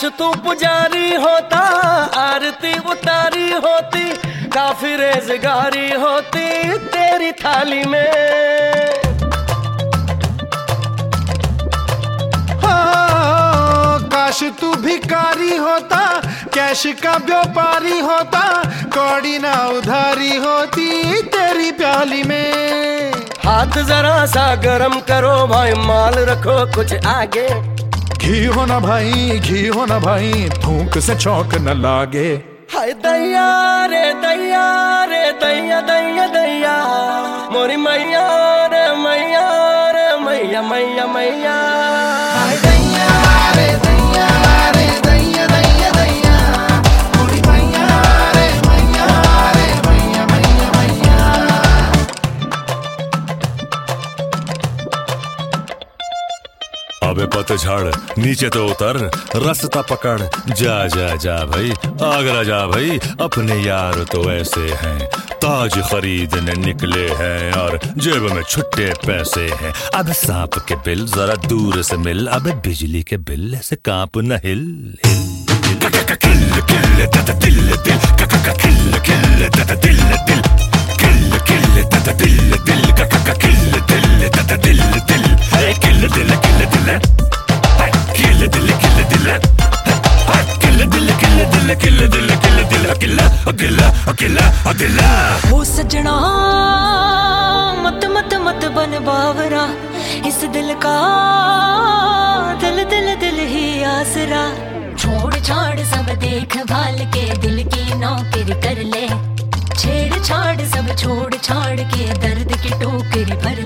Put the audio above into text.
काश तू पुजारी होता, आरती उतारी होती, काफी रेज़गारी होती तेरी थाली में। हाँ, काश तू भिखारी होता, कैश का व्यापारी होता, कौड़ी ना उधारी होती तेरी प्याली में। हाथ जरा सा गरम करो भाई, माल रखो कुछ आगे। घी हो ना भाई, घी हो ना भाई, फूंक से चौंक न लागे। हाय दैया रे दैया रे दैया दैया दैया, मोरी मैया रे मैया रे मैया मैया मैया। हाय दैया रे दैया रे दैया दैया दैया, मोरी मैया रे मैया रे मैया मैया मैया। अबे पतझड़ नीचे तो उतर, रास्ता पकड़, जा जा जा भाई, आगरा जा भाई, अपने यार तो ऐसे हैं, ताज खरीदने निकले हैं और जेब में छुट्टे पैसे हैं। अब सांप के बिल जरा दूर से मिल, अब बिजली के बिल ऐसे कांप न हिल हिल। किल किल तत दिल दिल, किल किल तत दिल दिल, किल किल तत दिल दिल, किल दिल तत दिल दिल, किल दिल किल दिल, किल दिल किल दिल, किल दिल किल दिल, किल दिल किल दिल, अकेला अकेला अकेला अकेला। हो सजना मत मत मत बन बावरा, इस दिल का दिल दिल दिल ही आसरा। छोड़ छाड़ सब देख भाल के, दिल की नौकरी कर ले, छेड़ छाड़ सब छोड़ छाड़ के, दर्द की टोकरी भर